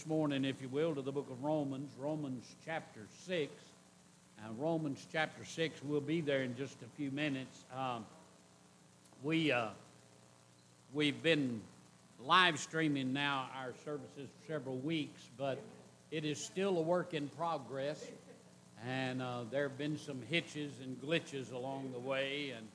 morning, if you will, to the book of Romans, Romans chapter 6. Romans chapter 6, we'll be there in just a few minutes. We've been live streaming now our services for several weeks, but it is still a work in progress, and there have been some hitches and glitches along the way, and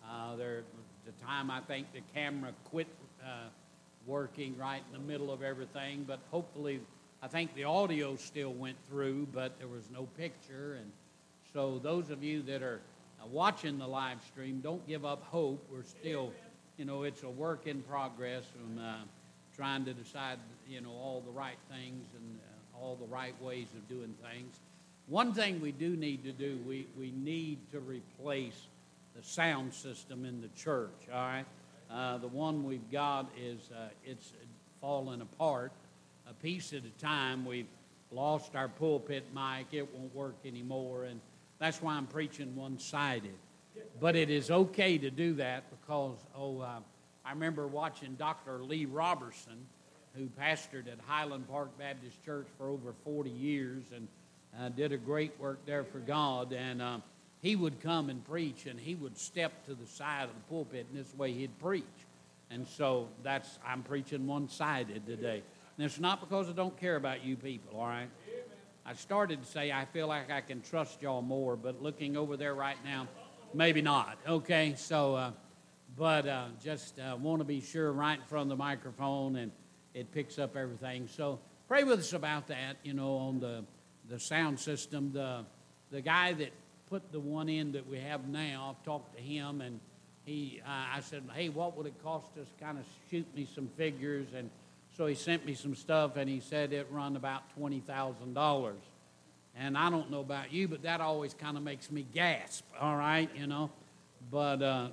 the time I think the camera quit working right in the middle of everything, but hopefully I think the audio still went through, but there was no picture. And so those of you that are watching the live stream, don't give up hope. We're still, it's a work in progress, and trying to decide, all the right things and all the right ways of doing things. One thing we do need to do, we need to replace the sound system in the church, all right? The one we've got is, it's falling apart a piece at a time. We've lost our pulpit mic. It won't work anymore, and that's why I'm preaching one-sided. But it is okay to do that because, I remember watching Dr. Lee Robertson, who pastored at Highland Park Baptist Church for over 40 years and did a great work there for God, and he would come and preach, and he would step to the side of the pulpit, and this way he'd preach. And so I'm preaching one-sided today. And it's not because I don't care about you people, all right? I started to say I feel like I can trust y'all more, but looking over there right now, maybe not, okay? So, just want to be sure right in front of the microphone, and it picks up everything. So pray with us about that, on the sound system. The guy that put the one in that we have now, I've talked to him, and I said, hey, what would it cost us? Kind of shoot me some figures, and so he sent me some stuff, and he said it run about $20,000. And I don't know about you, but that always kind of makes me gasp, all right, But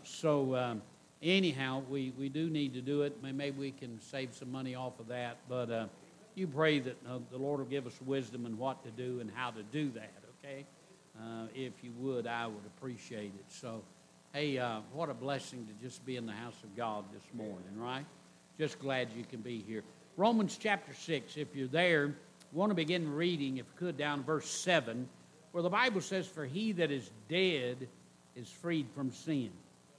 anyhow, we do need to do it. Maybe we can save some money off of that, but you pray that the Lord will give us wisdom in what to do and how to do that, okay? If you would, I would appreciate it. So, hey, what a blessing to just be in the house of God this morning, right? Just glad you can be here. Romans chapter 6, if you're there, I want to begin reading, if you could, down verse 7, where the Bible says, for he that is dead is freed from sin.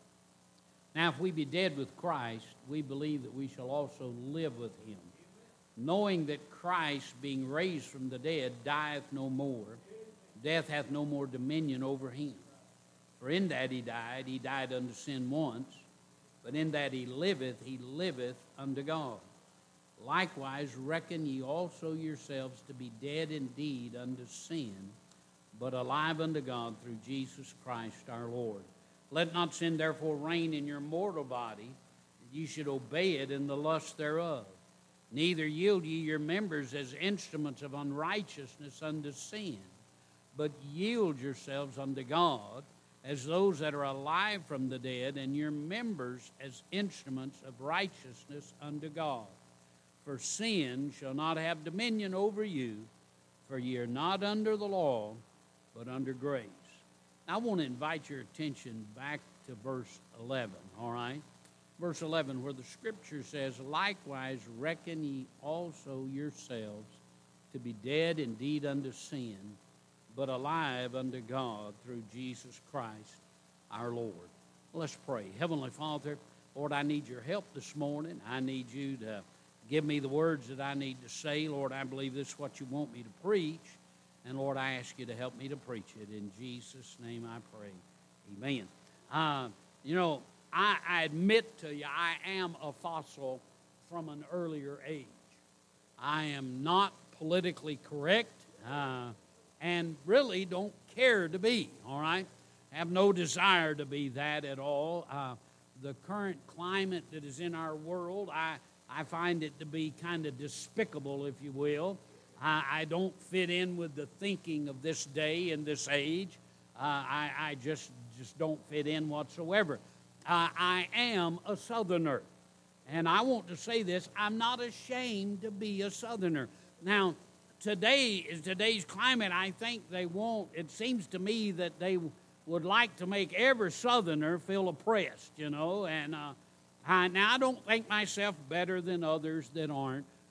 Now, if we be dead with Christ, we believe that we shall also live with him, knowing that Christ, being raised from the dead, dieth no more. Death hath no more dominion over him. For in that he died unto sin once, but in that he liveth unto God. Likewise reckon ye also yourselves to be dead indeed unto sin, but alive unto God through Jesus Christ our Lord. Let not sin therefore reign in your mortal body, that ye should obey it in the lust thereof. Neither yield ye your members as instruments of unrighteousness unto sin, but yield yourselves unto God as those that are alive from the dead, and your members as instruments of righteousness unto God. For sin shall not have dominion over you, for ye are not under the law, but under grace. Now, I want to invite your attention back to verse 11, all right? Verse 11, where the scripture says, likewise reckon ye also yourselves to be dead indeed unto sin, but alive unto God through Jesus Christ our Lord. Let's pray. Heavenly Father, Lord, I need your help this morning. I need you to give me the words that I need to say. Lord, I believe this is what you want me to preach. And Lord, I ask you to help me to preach it. In Jesus' name I pray. Amen. I admit to you, I am a fossil from an earlier age. I am not politically correct, and really don't care to be, all right? Have no desire to be that at all. The current climate that is in our world, I find it to be kind of despicable, if you will. I don't fit in with the thinking of this day and this age. I just don't fit in whatsoever. I am a Southerner, and I want to say this, I'm not ashamed to be a Southerner. Now, today's climate, I think it seems to me that they would like to make every Southerner feel oppressed, and now I don't think myself better than others that aren't,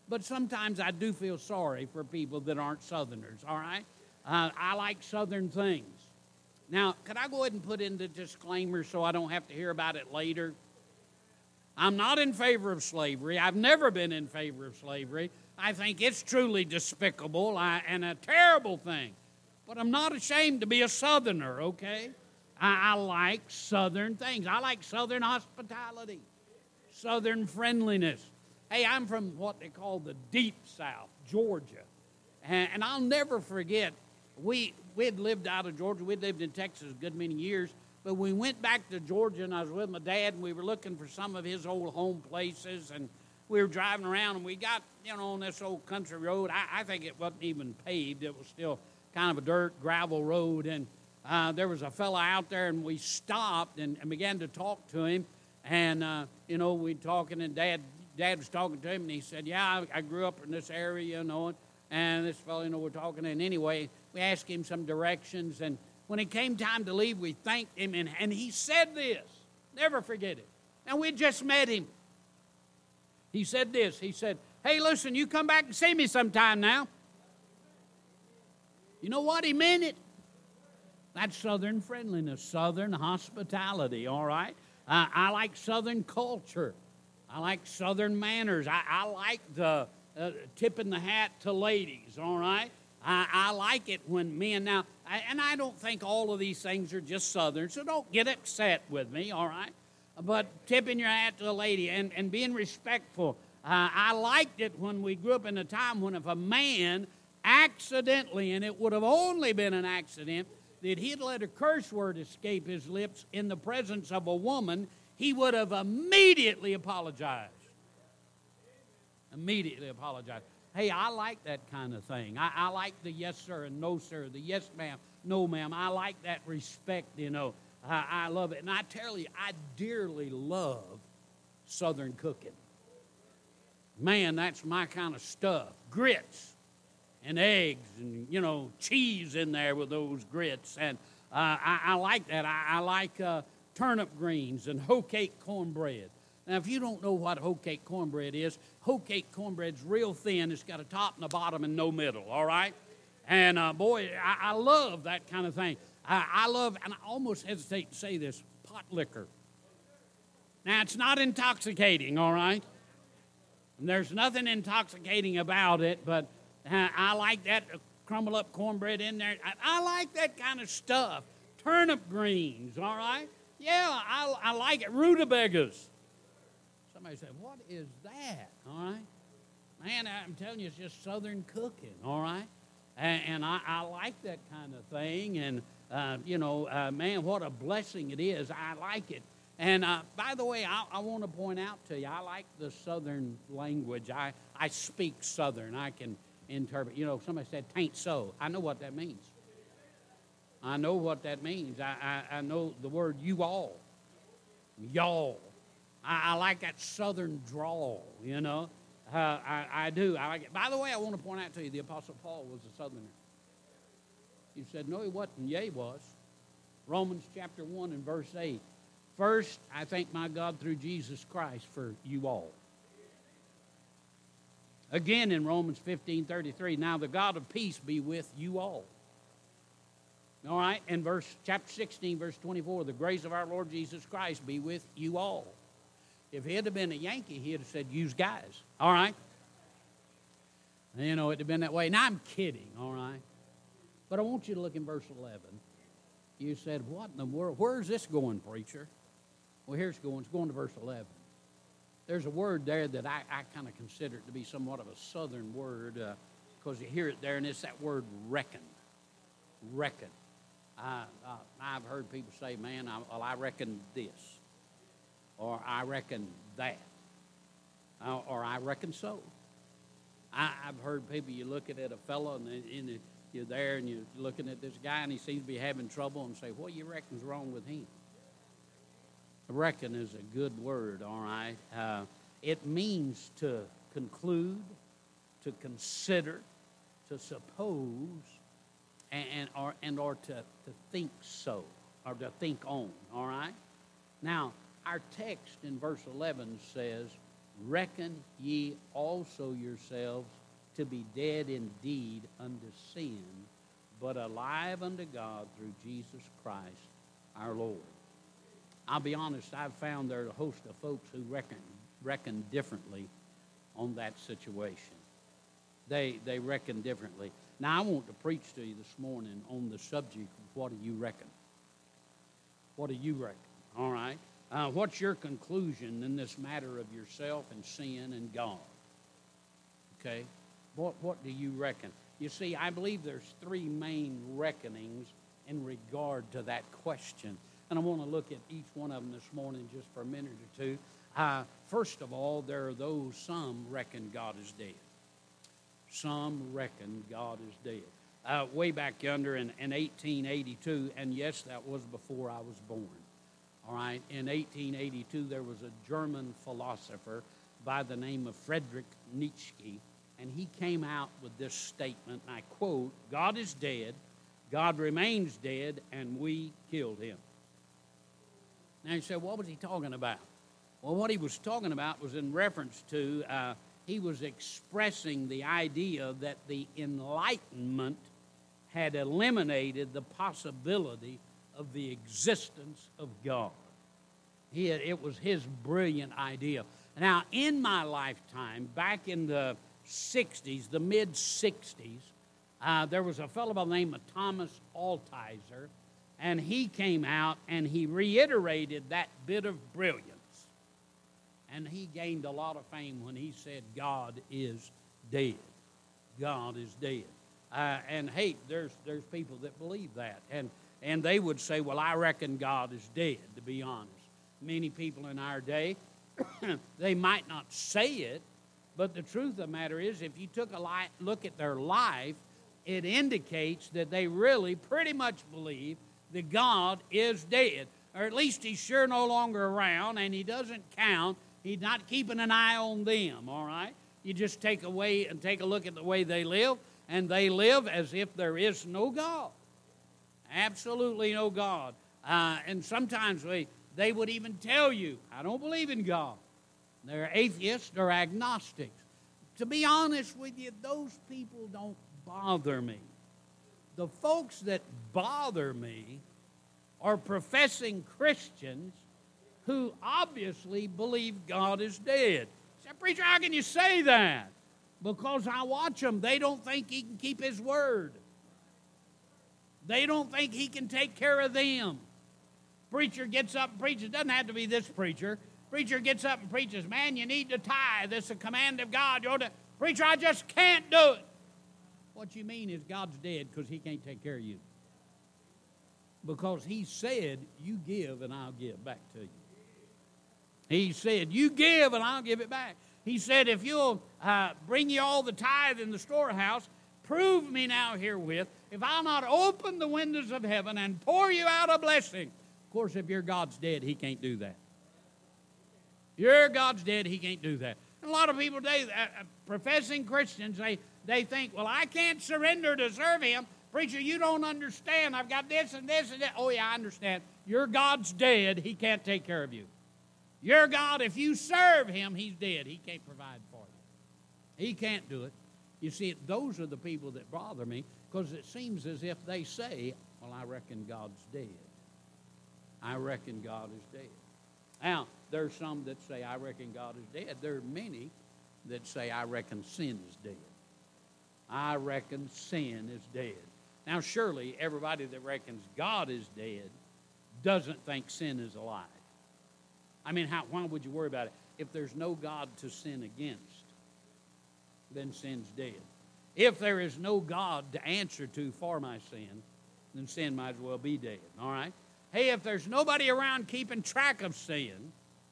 but sometimes I do feel sorry for people that aren't Southerners, all right? I like Southern things. Now, could I go ahead and put in the disclaimer so I don't have to hear about it later? I'm not in favor of slavery. I've never been in favor of slavery. I think it's truly despicable and a terrible thing. But I'm not ashamed to be a Southerner, okay? I like Southern things. I like Southern hospitality, Southern friendliness. Hey, I'm from what they call the Deep South, Georgia. And I'll never forget, we had lived out of Georgia. We'd lived in Texas a good many years. But we went back to Georgia, and I was with my dad, and we were looking for some of his old home places. And we were driving around, and we got, on this old country road. I think it wasn't even paved. It was still kind of a dirt, gravel road. And there was a fella out there, and we stopped and began to talk to him. And, we talking, and Dad was talking to him, and he said, yeah, I grew up in this area, and this fella, we're talking. And anyway, we asked him some directions, and when it came time to leave, we thanked him, and he said this. Never forget it. And we just met him. He said this. He said, hey, listen, you come back and see me sometime now. You know what? He meant it. That's Southern friendliness, Southern hospitality, all right? I like Southern culture. I like Southern manners. I like the tipping the hat to ladies, all right? I like it when men now, and I don't think all of these things are just Southern, so don't get upset with me, all right? But tipping your hat to a lady and being respectful. I liked it when we grew up in a time when if a man accidentally, and it would have only been an accident, that he'd let a curse word escape his lips in the presence of a woman, he would have immediately apologized. Immediately apologized. Hey, I like that kind of thing. I like the yes, sir, and no, sir, the yes, ma'am, no, ma'am. I like that respect, I love it. And I tell you, I dearly love Southern cooking. Man, that's my kind of stuff. Grits and eggs and, cheese in there with those grits. And I like that. I like turnip greens and hoe cake cornbread. Now, if you don't know what hoe cake cornbread is, hoe cake cornbread's real thin. It's got a top and a bottom and no middle, all right? And, boy, I love that kind of thing. I love, and I almost hesitate to say this, pot liquor. Now, it's not intoxicating, all right? And there's nothing intoxicating about it, but I like that crumble up cornbread in there. I like that kind of stuff. Turnip greens, all right? Yeah, I like it. Rutabagas. Somebody said, what is that? All right? Man, I'm telling you, it's just Southern cooking, all right? And I like that kind of thing. And, man, what a blessing it is. I like it. And, by the way, I want to point out to you, I like the Southern language. I speak Southern. I can interpret. Somebody said, "'Tain't so." I know what that means. I know what that means. I know the word you all. Y'all. I like that Southern drawl, I do. I like it. By the way, I want to point out to you, the Apostle Paul was a Southerner. You said, no, he wasn't. Yeah, he was. Romans chapter 1 and verse 8. First, I thank my God through Jesus Christ for you all. Again in Romans 15:33, now the God of peace be with you all. All right, and chapter 16, verse 24, the grace of our Lord Jesus Christ be with you all. If he had been a Yankee, he'd have said, "Use guys." All right? It'd have been that way. Now, I'm kidding, all right? But I want you to look in verse 11. You said, what in the world? Where's this going, preacher? Well, here's going. It's going to verse 11. There's a word there that I kind of consider it to be somewhat of a Southern word because you hear it there, and it's that word reckon. Reckon. I've heard people say, man, I reckon this. Or I reckon that, or I reckon so. I've heard people, you look at a fellow and you're there and you're looking at this guy and he seems to be having trouble and say, what do you reckon's wrong with him? Reckon is a good word, all right? It means to conclude, to consider, to suppose, or to think so, or to think on, all right? Now, our text in verse 11 says, reckon ye also yourselves to be dead indeed unto sin, but alive unto God through Jesus Christ our Lord. I'll be honest, I've found there are a host of folks who reckon differently on that situation. They reckon differently. Now, I want to preach to you this morning on the subject of what do you reckon? What do you reckon? All right? What's your conclusion in this matter of yourself and sin and God? Okay? What do you reckon? You see, I believe there's three main reckonings in regard to that question. And I want to look at each one of them this morning just for a minute or two. First of all, there are those, some reckon God is dead. Some reckon God is dead. Way back yonder in 1882, and yes, that was before I was born. All right, in 1882, there was a German philosopher by the name of Friedrich Nietzsche, and he came out with this statement, and I quote, "God is dead, God remains dead, and we killed him." Now you say, what was he talking about? Well, what he was talking about was in reference to, he was expressing the idea that the Enlightenment had eliminated the possibility of the existence of God. It was his brilliant idea. Now, in my lifetime, back in the 60s, the mid-60s, there was a fellow by the name of Thomas Altizer, and he came out and he reiterated that bit of brilliance. And he gained a lot of fame when he said, God is dead. God is dead. And hey, there's people that believe that. And they would say, well, I reckon God is dead, to be honest. Many people in our day, they might not say it, but the truth of the matter is, if you took a look at their life, it indicates that they really pretty much believe that God is dead. Or at least he's sure no longer around, and he doesn't count. He's not keeping an eye on them, all right? You just take a look at the way they live, and they live as if there is no God. Absolutely no God. And sometimes they would even tell you, I don't believe in God. They're atheists or agnostics. To be honest with you, those people don't bother me. The folks that bother me are professing Christians who obviously believe God is dead. Say, preacher, how can you say that? Because I watch them. They don't think he can keep his word. They don't think he can take care of them. Preacher gets up and preaches. It doesn't have to be this preacher. Preacher gets up and preaches, man, you need to tithe. This is a command of God. Preacher, I just can't do it. What you mean is God's dead because he can't take care of you. Because he said, you give and I'll give back to you. He said, you give and I'll give it back. He said, if you'll bring you all the tithe in the storehouse, prove me now herewith, if I'll not open the windows of heaven and pour you out a blessing. Of course, if your God's dead, he can't do that. Your God's dead, he can't do that. And a lot of people today, professing Christians, they think, well, I can't surrender to serve him. Preacher, you don't understand. I've got this and this and that. Oh, yeah, I understand. Your God's dead. He can't take care of you. Your God, if you serve him, he's dead. He can't provide for you. He can't do it. You see, those are the people that bother me because it seems as if they say, well, I reckon God's dead. I reckon God is dead. Now, there's some that say, I reckon God is dead. There are many that say, I reckon sin is dead. I reckon sin is dead. Now, surely everybody that reckons God is dead doesn't think sin is alive. I mean, why would you worry about it? If there's no God to sin against, then sin's dead. If there is no God to answer to for my sin, then sin might as well be dead, all right? Hey, if there's nobody around keeping track of sin,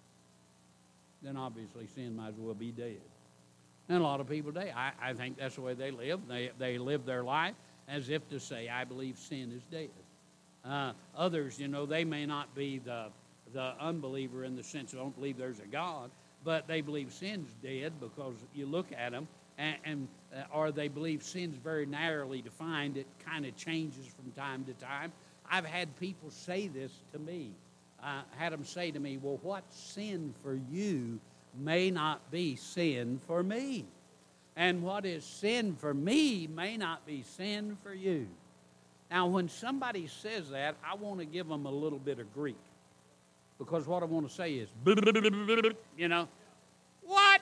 then obviously sin might as well be dead. And a lot of people today, I think that's the way they live. They live their life as if to say, I believe sin is dead. Others, they may not be the unbeliever in the sense they don't believe there's a God, but they believe sin's dead because you look at them, or they believe sin's very narrowly defined. It kind of changes from time to time. I've had people say this to me. I had them say to me, well, what's sin for you may not be sin for me. And what is sin for me may not be sin for you. Now, when somebody says that, I want to give them a little bit of Greek. Because what I want to say is, you know, what?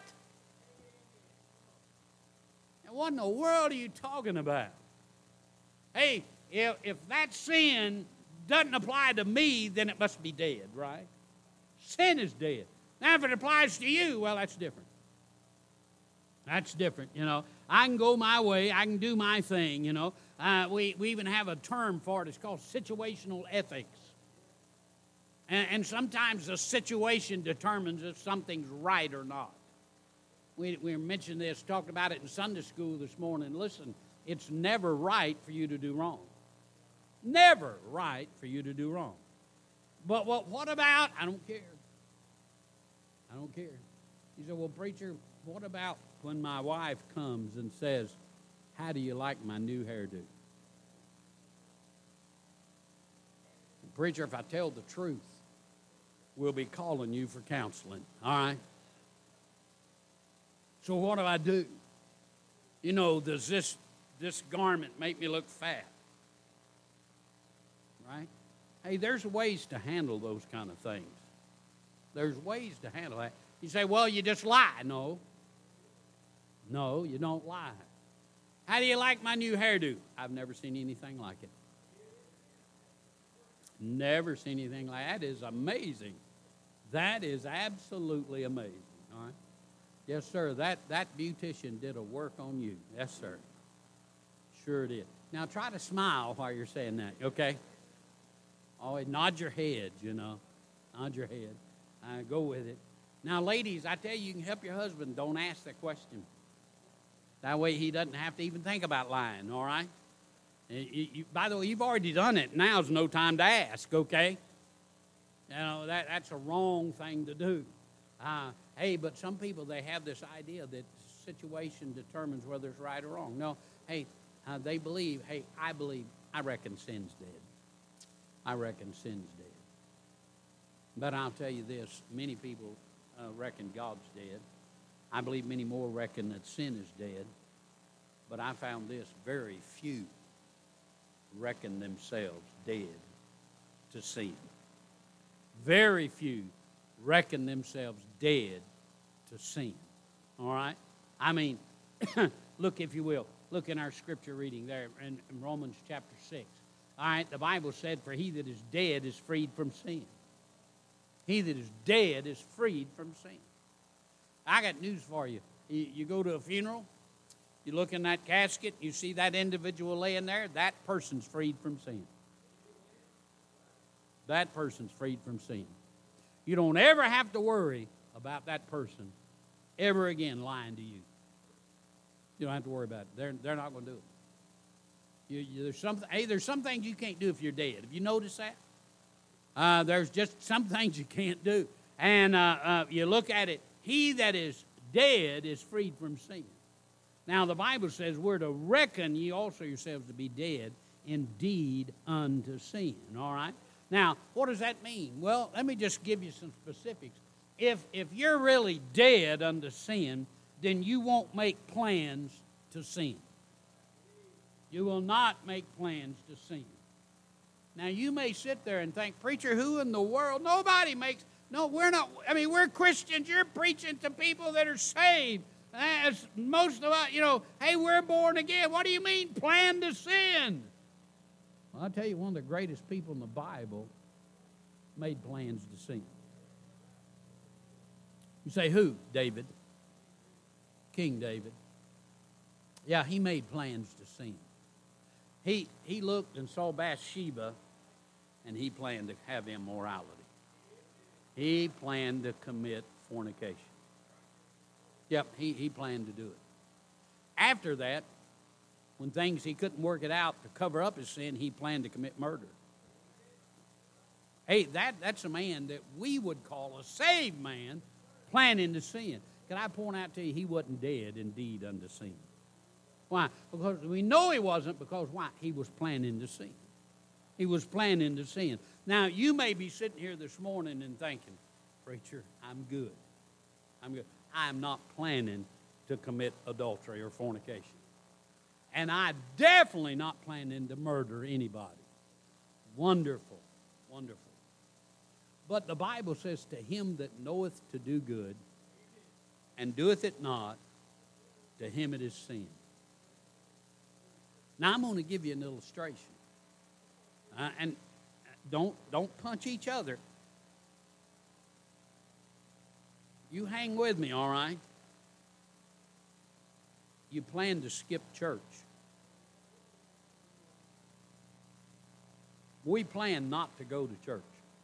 And what in the world are you talking about? Hey, if that sin doesn't apply to me, then it must be dead, right? Sin is dead. Now, if it applies to you, well, that's different. That's different, you know. I can go my way. I can do my thing, you know. We even have a term for it. It's called situational ethics. And sometimes the situation determines if something's right or not. We mentioned this, talked about it in Sunday school this morning. Listen, it's never right for you to do wrong. Never right for you to do wrong. But what about, I don't care. I don't care. He said, well, preacher, what about when my wife comes and says, how do you like my new hairdo? Preacher, if I tell the truth, we'll be calling you for counseling, all right? So what do I do? You know, does this garment make me look fat? Right? Hey, there's ways to handle those kind of things. There's ways to handle that. You say, well, you just lie. No. No, you don't lie. How do you like my new hairdo? I've never seen anything like it. Never seen anything like that. That is amazing. That is absolutely amazing. All right? Yes, sir. That beautician did a work on you. Yes, sir. Sure did. Now try to smile while you're saying that, okay? Always nod your head, you know. Nod your head. Go with it. Now, ladies, I tell you, you can help your husband. Don't ask that question. That way he doesn't have to even think about lying, all right? By the way, you've already done it. Now's no time to ask, okay? You know, that's a wrong thing to do. Hey, but some people, they have this idea that the situation determines whether it's right or wrong. No, hey, they believe, hey, I reckon sin's dead. I reckon sin's dead. But I'll tell you this, many people reckon God's dead. I believe many more reckon that sin is dead. But I found this, very few reckon themselves dead to sin. Very few reckon themselves dead to sin. All right? I mean, look, if you will, look in our scripture reading there in Romans chapter 6. All right, the Bible said, for he that is dead is freed from sin. He that is dead is freed from sin. I got news for you. You go to a funeral, you look in that casket, you see that individual laying there, that person's freed from sin. That person's freed from sin. You don't ever have to worry about that person ever again lying to you. You don't have to worry about it. They're not going to do it. There's some things you can't do if you're dead. Have you noticed that? There's just some things you can't do. And you look at it, he that is dead is freed from sin. Now, the Bible says we're to reckon ye also yourselves to be dead indeed unto sin, all right? Now, what does that mean? Well, let me just give you some specifics. If you're really dead unto sin, then you won't make plans to sin. You will not make plans to sin. Now, you may sit there and think, preacher, who in the world? Nobody makes, no, we're not, I mean, we're Christians. You're preaching to people that are saved. As most of us, you know, hey, we're born again. What do you mean, plan to sin? Well, I'll tell you, one of the greatest people in the Bible made plans to sin. You say, who? David. King David. Yeah, he made plans to sin. He looked and saw Bathsheba, and he planned to have immorality. He planned to commit fornication. Yep, he planned to do it. After that, when he couldn't work it out to cover up his sin, he planned to commit murder. Hey, that's a man that we would call a saved man planning to sin. Can I point out to you, he wasn't dead indeed unto sin. Why? Because we know he wasn't, because why? He was planning to sin. He was planning to sin. Now, you may be sitting here this morning and thinking, preacher, I'm good. I'm good. I am not planning to commit adultery or fornication. And I definitely not planning to murder anybody. Wonderful, wonderful. But the Bible says, to him that knoweth to do good and doeth it not, to him it is sin. Now I'm going to give you an illustration. And don't punch each other. You hang with me, all right? You plan to skip church. We plan not to go to church.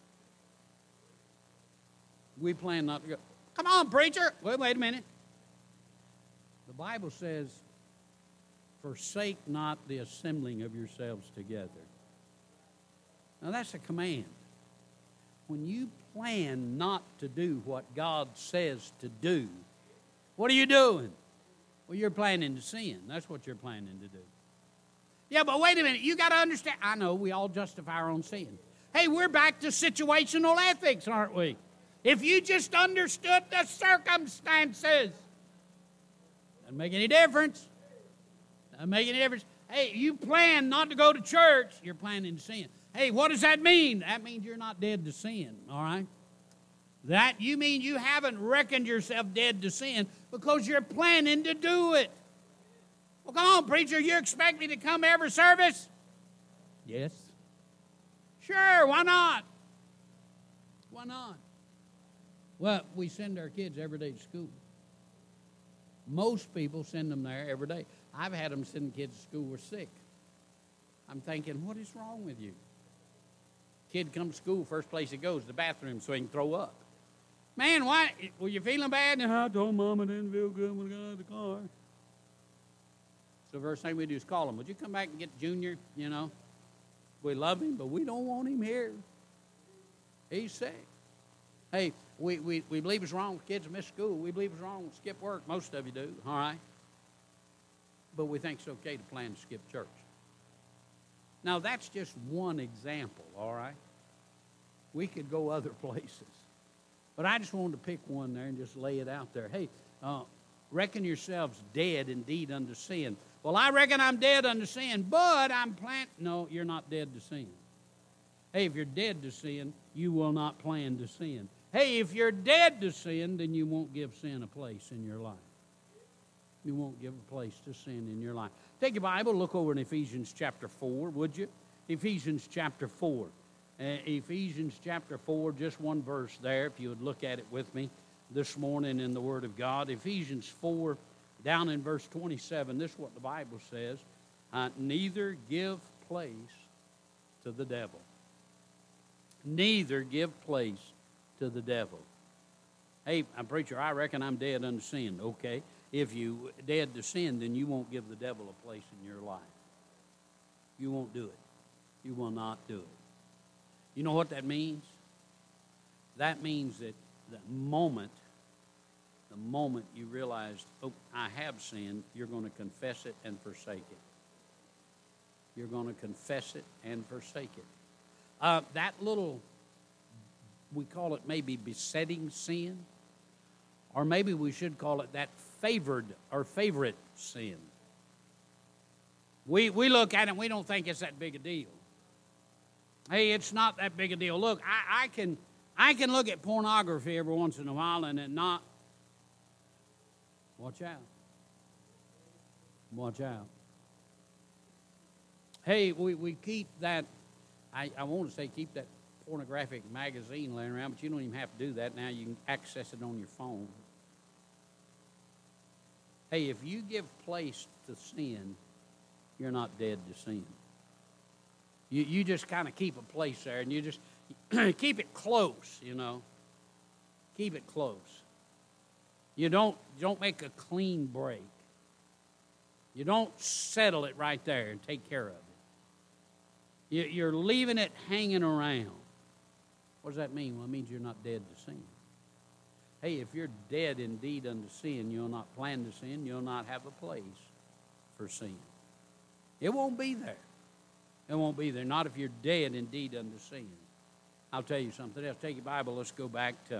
We plan not to go. Come on, preacher. Wait a minute. The Bible says, forsake not the assembling of yourselves together. Now that's a command. When you plan not to do what God says to do, what are you doing? Well, you're planning to sin. That's what you're planning to do. Yeah, but wait a minute. You got to understand. I know we all justify our own sin. Hey, we're back to situational ethics, aren't we? If you just understood the circumstances, doesn't make any difference. Doesn't make any difference. Hey, you plan not to go to church, you're planning to sin. Hey, what does that mean? That means you're not dead to sin, all right? That you mean you haven't reckoned yourself dead to sin because you're planning to do it. Well, come on, preacher, you expect me to come every service? Yes. Sure, why not? Why not? Well, we send our kids every day to school. Most people send them there every day. I've had them send kids to school who are sick. I'm thinking, what is wrong with you? Kid comes to school, first place he goes to the bathroom so he can throw up. Man, why? Were you feeling bad? And I told Mom I didn't feel good when I got out of the car. So the first thing we do is call him. Would you come back and get Junior? You know, we love him, but we don't want him here. He's sick. Hey, we believe it's wrong with kids to miss school. We believe it's wrong to skip work. Most of you do, all right? But we think it's okay to plan to skip church. Now, that's just one example, all right? We could go other places. But I just wanted to pick one there and just lay it out there. Hey, reckon yourselves dead indeed unto sin. Well, I reckon I'm dead unto sin, but I'm No, you're not dead to sin. Hey, if you're dead to sin, you will not plan to sin. Hey, if you're dead to sin, then you won't give sin a place in your life. You won't give a place to sin in your life. Take your Bible, look over in Ephesians chapter 4, would you? Ephesians chapter 4. Ephesians chapter 4, just one verse there, if you would look at it with me this morning in the Word of God. Ephesians 4, down in verse 27, this is what the Bible says. Neither give place to the devil. Neither give place to the devil. Hey, preacher, I reckon I'm dead unto sin. Okay. If you dead to sin, then you won't give the devil a place in your life. You won't do it. You will not do it. You know what that means? That means that the moment you realize, oh, I have sinned, you're going to confess it and forsake it. You're going to confess it and forsake it. That little, we call it maybe besetting sin, or maybe we should call it that favored or favorite sin. We look at it and we don't think it's that big a deal. Hey, it's not that big a deal. Look, I can look at pornography every once in a while and it not. Watch out. Watch out. Hey, we keep that, I want to say keep that pornographic magazine laying around, but you don't even have to do that now. You can access it on your phone. Hey, if you give place to sin, you're not dead to sin. You just kind of keep a place there, and you just keep it close, you know. Keep it close. You don't make a clean break. You don't settle it right there and take care of it. You're leaving it hanging around. What does that mean? Well, it means you're not dead to sin. Hey, if you're dead indeed unto sin, you'll not plan to sin, you'll not have a place for sin. It won't be there. It won't be there. Not if you're dead indeed unto sin. I'll tell you something else. Take your Bible. Let's go back to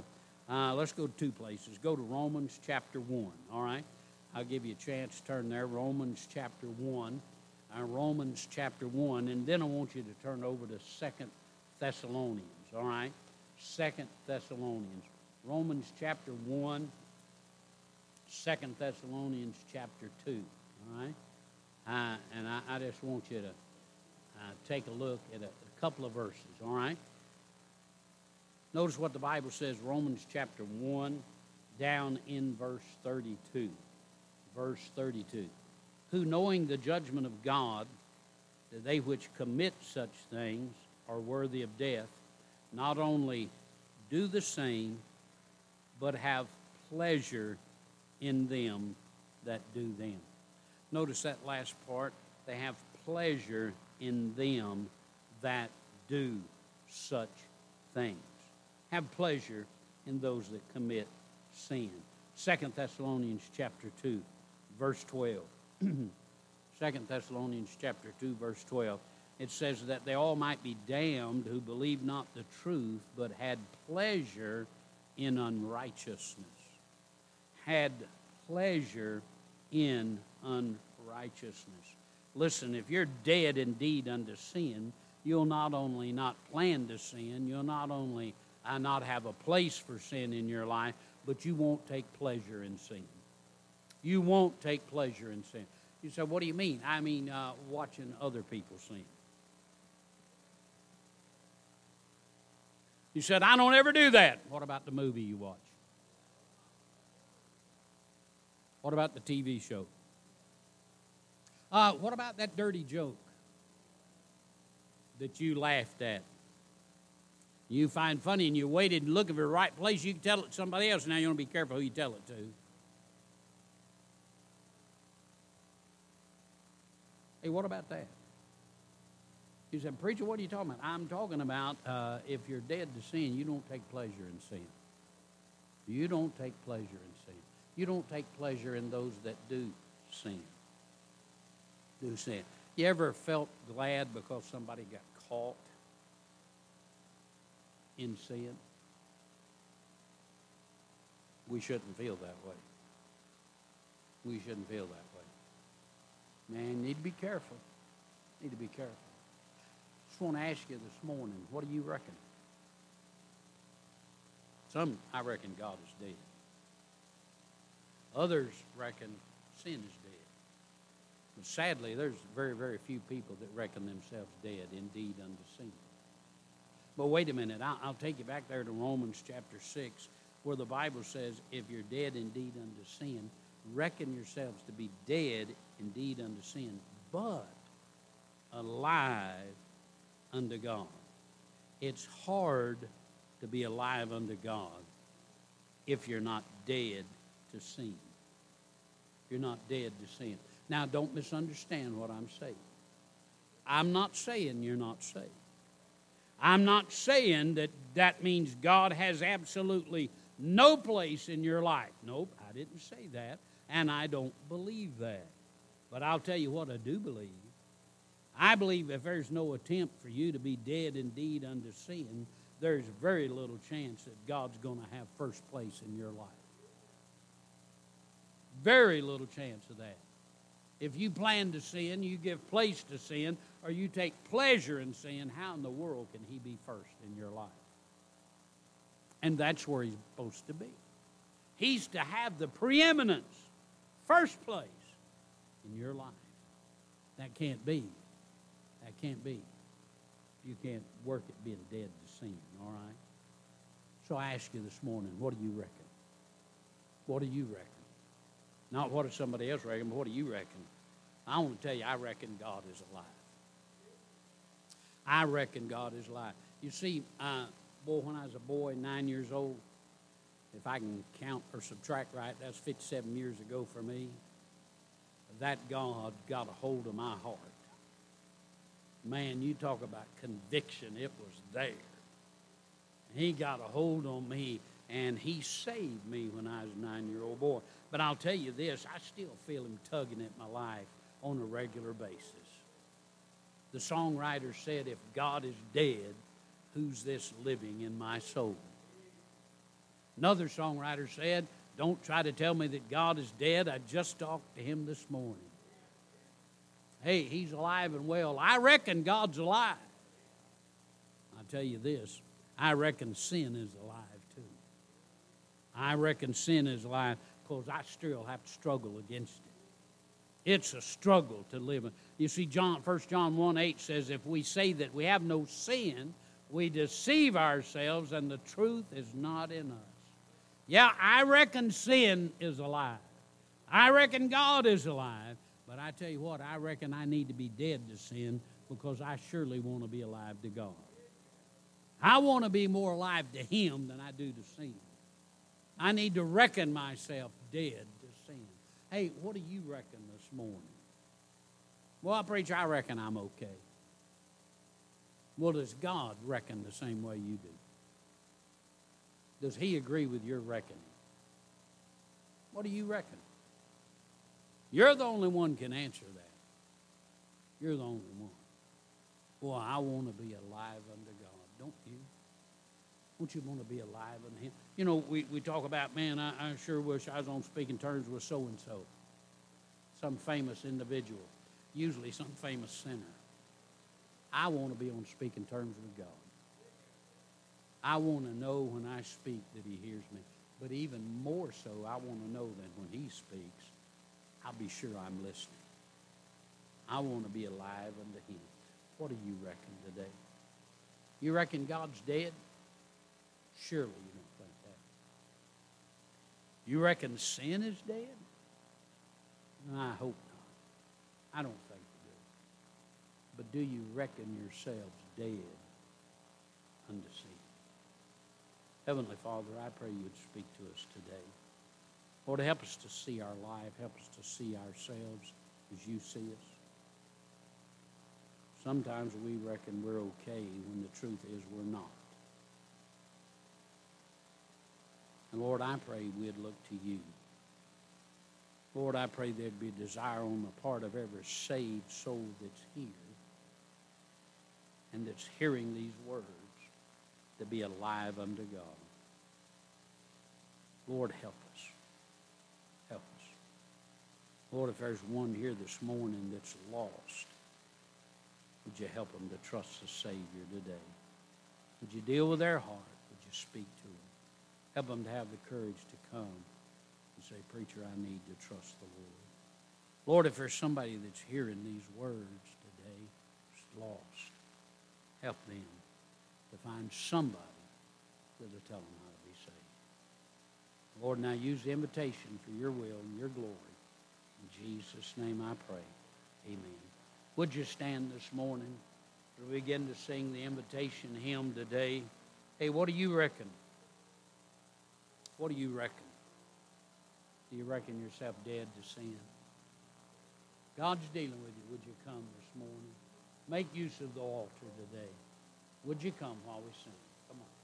Let's go to two places. Go to Romans chapter 1, all right? I'll give you a chance to turn there. Romans chapter 1. Romans chapter 1. And then I want you to turn over to Second Thessalonians, all right? Second Thessalonians. Romans chapter 1, 2 Thessalonians chapter 2, all right? And I just want you to take a look at a couple of verses, all right? Notice what the Bible says, Romans chapter 1, down in verse 32. Verse 32. Who, knowing the judgment of God, that they which commit such things are worthy of death, not only do the same, but have pleasure in them that do them. Notice that last part. They have pleasure in them that do such things. Have pleasure in those that commit sin. 2 Thessalonians chapter 2, verse 12. 2 Thessalonians chapter 2, verse 12. It says that they all might be damned who believed not the truth, but had pleasure in unrighteousness. Had pleasure in unrighteousness. Listen, if you're dead indeed unto sin, you'll not only not plan to sin, you'll not only not have a place for sin in your life, but you won't take pleasure in sin. You won't take pleasure in sin. You say, what do you mean? I mean watching other people sin. You said, I don't ever do that. What about the movie you watch? What about the TV show? What about that dirty joke that you laughed at? You find funny and you waited and look at the right place, you can tell it to somebody else. Now you want to be careful who you tell it to. Hey, what about that? You said, preacher, what are you talking about? I'm talking about if you're dead to sin, you don't take pleasure in sin. You don't take pleasure in sin. You don't take pleasure in those that do sin. Do sin. You ever felt glad because somebody got caught in sin? We shouldn't feel that way. We shouldn't feel that way. Man, need to be careful. Need to be careful. Just want to ask you this morning, what do you reckon? Some, I reckon God is dead. Others reckon sin is dead. But sadly, there's very, very few people that reckon themselves dead indeed unto sin. But wait a minute, I'll take you back there to Romans chapter 6, where the Bible says, if you're dead indeed unto sin, reckon yourselves to be dead indeed unto sin, but alive unto God. It's hard to be alive unto God if you're not dead to sin. You're not dead to sin. Now, don't misunderstand what I'm saying. I'm not saying you're not saved. I'm not saying that that means God has absolutely no place in your life. Nope, I didn't say that, and I don't believe that. But I'll tell you what I do believe. I believe if there's no attempt for you to be dead indeed unto sin, there's very little chance that God's going to have first place in your life. Very little chance of that. If you plan to sin, you give place to sin, or you take pleasure in sin, how in the world can he be first in your life? And that's where he's supposed to be. He's to have the preeminence, first place in your life. That can't be. That can't be. You can't work at being dead to sin, all right? So I ask you this morning, what do you reckon? What do you reckon? Not what does somebody else reckon, but what do you reckon? I want to tell you, I reckon God is alive. I reckon God is alive. You see, when I was a boy, 9 years old, if I can count or subtract right, that's 57 years ago for me, that God got a hold of my heart. Man, you talk about conviction, it was there. He got a hold on me, and he saved me when I was a 9-year-old boy. But I'll tell you this, I still feel him tugging at my life on a regular basis. The songwriter said, if God is dead, who's this living in my soul? Another songwriter said, don't try to tell me that God is dead. I just talked to him this morning. Hey, he's alive and well. I reckon God's alive. I'll tell you this, I reckon sin is alive too. I reckon sin is alive because I still have to struggle against it. It's a struggle to live. You see, 1 John 1:8 says, if we say that we have no sin, we deceive ourselves and the truth is not in us. Yeah, I reckon sin is alive. I reckon God is alive. But I tell you what, I reckon I need to be dead to sin because I surely want to be alive to God. I want to be more alive to Him than I do to sin. I need to reckon myself dead to sin. Hey, what do you reckon this morning? Well, preacher, I reckon I'm okay. Well, does God reckon the same way you do? Does He agree with your reckoning? What do you reckon? You're the only one can answer that. You're the only one. Well, I want to be alive unto God, don't you? Don't you want to be alive unto Him? You know, we talk about, man, I sure wish I was on speaking terms with so-and-so. Some famous individual, usually some famous sinner. I want to be on speaking terms with God. I want to know when I speak that He hears me. But even more so, I want to know that when He speaks, I'll be sure I'm listening. I want to be alive unto Him. What do you reckon today? You reckon God's dead? Surely you don't think that. You reckon sin is dead? I hope not. I don't think you do. But do you reckon yourselves dead unto sin? Heavenly Father, I pray you'd speak to us today. Lord, help us to see our life. Help us to see ourselves as you see us. Sometimes we reckon we're okay when the truth is we're not. And Lord, I pray we'd look to you. Lord, I pray there'd be a desire on the part of every saved soul that's here and that's hearing these words to be alive unto God. Lord, help us. Help us. Lord, if there's one here this morning that's lost, would you help them to trust the Savior today? Would you deal with their heart? Would you speak to them? Help them to have the courage to come and say, preacher, I need to trust the Lord. Lord, if there's somebody that's hearing these words today that's lost, help them to find somebody that'll tell them how to be saved. Lord, now use the invitation for your will and your glory. In Jesus' name I pray. Amen. Would you stand this morning as we begin to sing the invitation hymn today? Hey, what do you reckon? What do you reckon? Do you reckon yourself dead to sin? God's dealing with you. Would you come this morning? Make use of the altar today. Would you come while we sing? Come on.